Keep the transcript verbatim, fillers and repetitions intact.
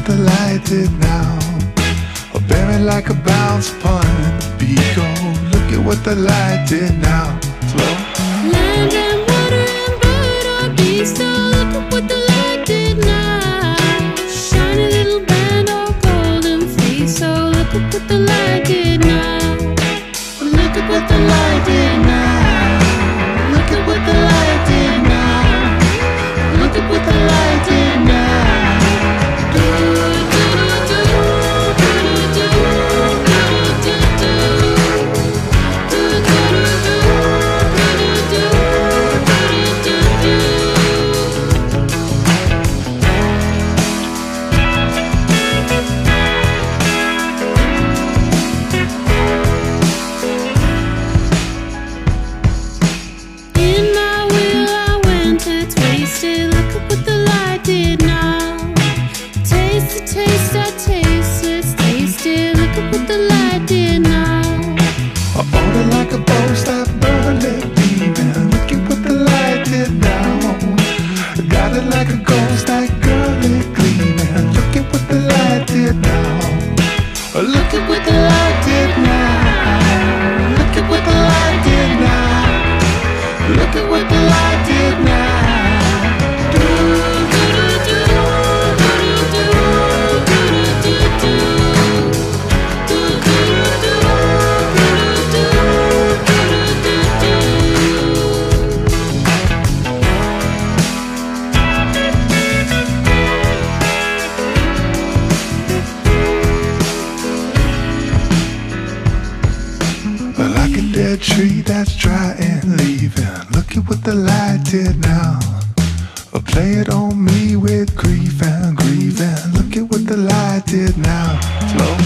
what the light did now. Oh, bearing like a bounce upon the beat. Oh, look at what the light did now. Slow. Land and water and bird or beast, oh, look at what the light did now. Shiny little band or golden fleece, oh, look at what the light did now. Look at what the light did now. Look at what the light did now. Look at what the light did now. Taste, I taste, let's taste it. Look at what the light did now. I order like a boast that burly beaming. Look at what the light did now. Got it like a ghost, that girly gleaming. Look at what the light did now. Look at what the light did now. Look at what the light did now. Look at what the light did now. Like a dead tree that's dry and leaving. Look at what the light did now. Or play it on me with grief and grieving. Look at what the light did now. Slow.